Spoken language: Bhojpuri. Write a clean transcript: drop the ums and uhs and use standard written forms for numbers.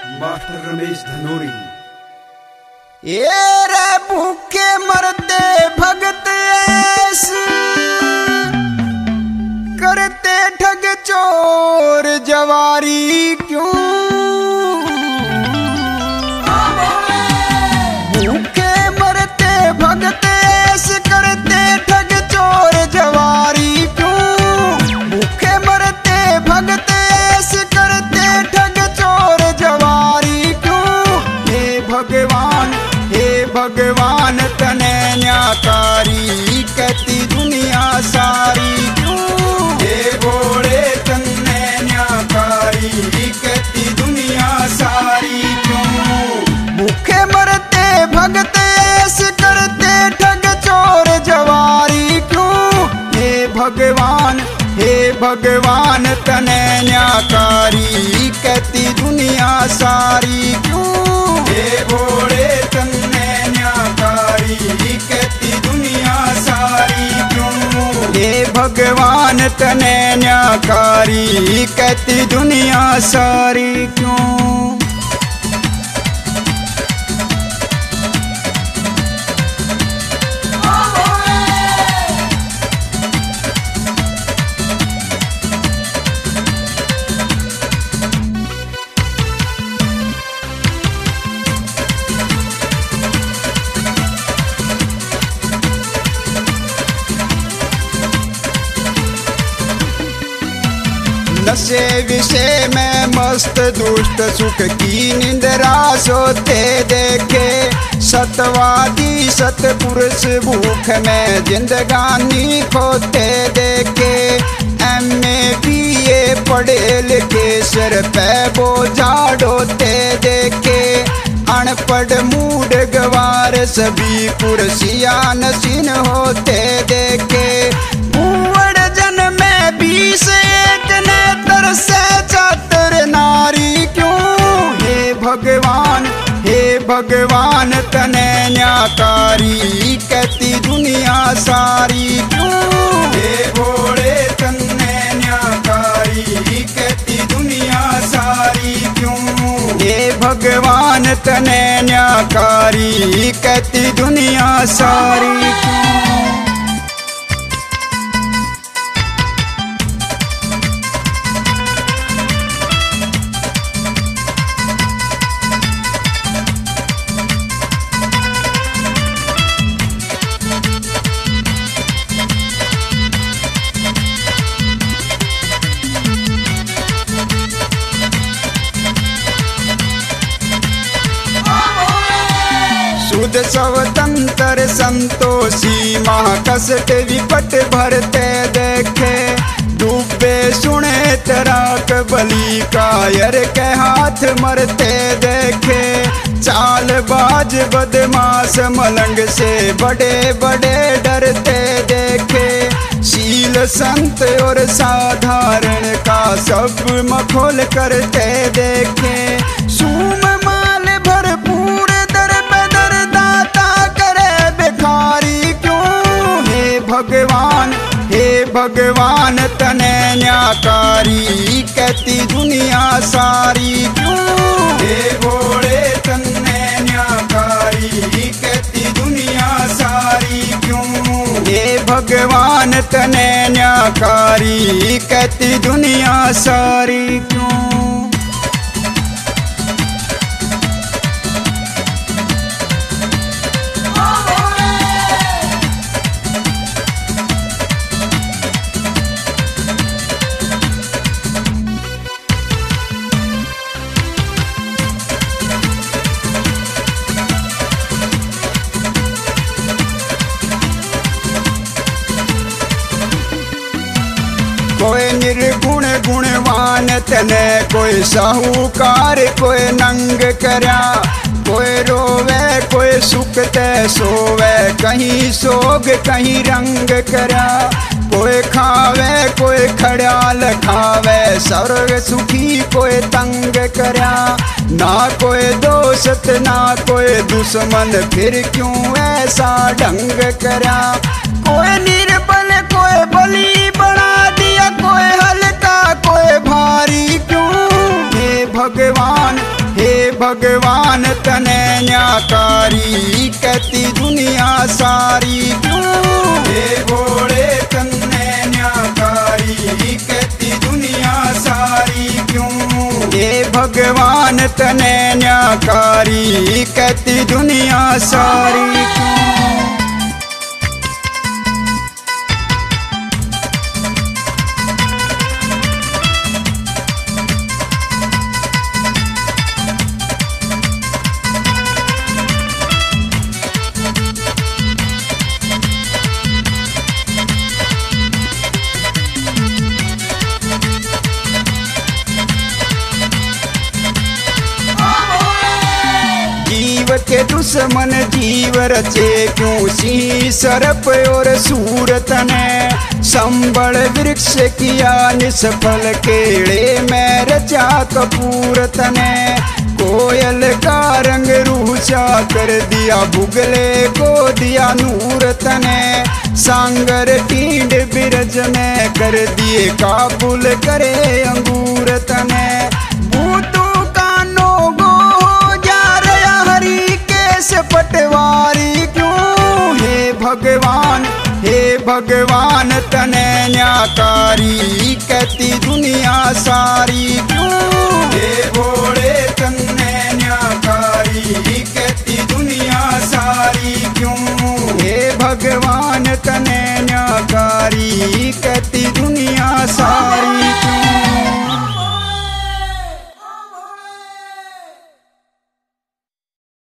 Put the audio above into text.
मास्टर रमेश धनोरी। ये रे भूखे मरते भगत ऐसे करते ठग चोर जवारी क्यों। भूखे मरते भगत ऐसे करते ठग चोर जवारी क्यों। भूखे मरते भगत ऐसे करते ठग चोर जवारी क्यों। हे भगवान तने न्याकारी कहती दुनिया सारी क्यों। हे घोड़े तने न्याकारी कहती दुनिया सारी क्यों। भूखे मरते भगत ऐसे करते ठग चोर जवारी क्यों। हे भगवान तने न्याकारी कहती दुनिया सारी क्यों। हे घोड़े तने न्याकारी कहती दुनिया सारी क्यों। हे भगवान तने न्याकारी कहती दुनिया सारी क्यों। नशे विषय में मस्त दुष्ट सुख की निंद्रा सोते देखे। सतवादी सतपुरुष भूख में जिंदगानी खोते देखे। MA BA पढ़े लिखे सिर पे बोझा ढोते देखे। अनपढ़ मूड गवार सभी कुर्सियां नसीन होते देखे। भूवड़ जन में 20 एक नेत्र से चातर नारी क्यों। हे भगवान तने न्याकारी कहती दुनिया सारी क्यों। हे घोड़े तने न्याकारी कहती दुनिया सारी क्यों। हे भगवान तने न्याकारी कहती दुनिया सारी क्यों। शुद्ध स्वतंत्र संतोषी महाकष्ट विपट भरते देखे। डूबे सुने तराक बली कायर के हाथ मरते देखे। चालबाज बदमाश मलंग से बड़े बड़े डरते देखे। शील संत और साधारण का सब मखोल करते देखे। सूम माल भरपूर दर बदर दाता करे भिखारी क्यों। हे भगवान तने न्याकारी कहती दुनिया सारी क्यों। हे घोड़े तने न्याकारी कहती दुनिया सारी क्यों। हे भगवान तने न्याकारी कहती दुनिया सारी क्यों। कोई निर्गुण गुणवान तने कोई साहूकार कोई नंग करया। कोई रोवे कोई सुखते सोवे कहीं सोग कहीं रंग करया। कोई खावे कोई खड़ाल खावे स्वर्ग सुखी कोई तंग करया। ना कोई दोस्त ना कोई दुश्मन फिर क्यों ऐसा ढंग करया। कोई निर्बल कोई बली बना दिया कोई हल्का कोई भारी क्यों। हे भगवान तने न्याकारी कहती दुनिया सारी क्यों। हे भोले तने न्याकारी कहती दुनिया सारी क्यों। हे भगवान तने न्याकारी कहती दुनिया सारी क्यों। जीव के दुश्मन जीव रचे क्यों। सिंह सर्प और सूरत ने संबल वृक्ष किया निष्फल। केड़े में रचा कपूरत ने कोयल का रंग रूसा कर दिया। बुगले को दिया नूरत ने सांगर टींड बिरज में कर दिए काबुल करे अंगूरत ने। भूतों का नोगो जा रहा हरि केस पटवारी क्यों। हे भगवान तने न्याकारी कहती दुनिया सारी क्यों। हे भोले तने न्याकारी कहती दुनिया सारी क्यों। हे भगवान तने न्याकारी कहती दुनिया सारी क्यों।